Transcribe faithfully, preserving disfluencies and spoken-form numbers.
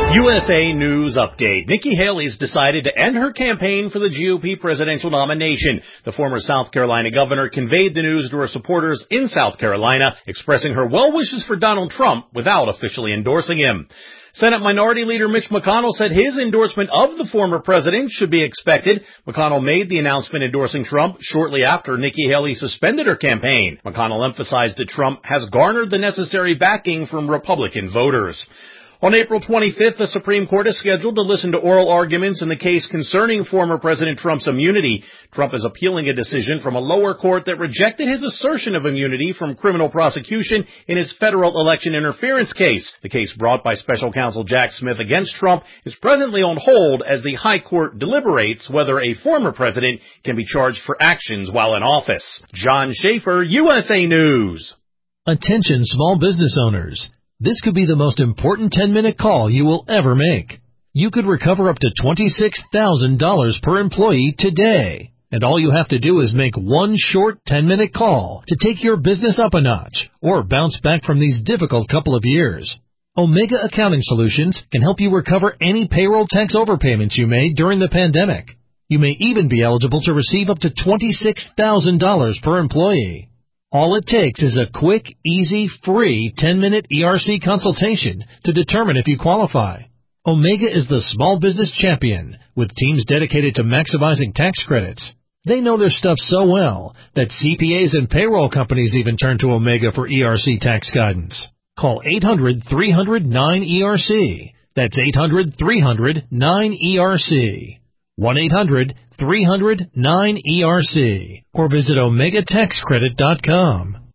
U S A News Update. Nikki Haley's decided to end her campaign for the G O P presidential nomination. The former South Carolina governor conveyed the news to her supporters in South Carolina, expressing her well wishes for Donald Trump without officially endorsing him. Senate Minority Leader Mitch McConnell said his endorsement of the former president should be expected. McConnell made the announcement endorsing Trump shortly after Nikki Haley suspended her campaign. McConnell emphasized that Trump has garnered the necessary backing from Republican voters. On April twenty-fifth, the Supreme Court is scheduled to listen to oral arguments in the case concerning former President Trump's immunity. Trump is appealing a decision from a lower court that rejected his assertion of immunity from criminal prosecution in his federal election interference case. The case brought by special counsel Jack Smith against Trump is presently on hold as the High Court deliberates whether a former president can be charged for actions while in office. John Schaefer, U S A News. Attention small business owners. This could be the most important ten-minute call you will ever make. You could recover up to twenty-six thousand dollars per employee today. And all you have to do is make one short ten-minute call to take your business up a notch or bounce back from these difficult couple of years. Omega Accounting Solutions can help you recover any payroll tax overpayments you made during the pandemic. You may even be eligible to receive up to twenty-six thousand dollars per employee. All it takes is a quick, easy, free ten-minute E R C consultation to determine if you qualify. Omega is the small business champion with teams dedicated to maximizing tax credits. They know their stuff so well that C P As and payroll companies even turn to Omega for E R C tax guidance. Call eight hundred, three hundred, nine E R C. That's eight hundred, three hundred, nine E R C. one eight hundred, three hundred, nine E R C or visit omega tax credit dot com.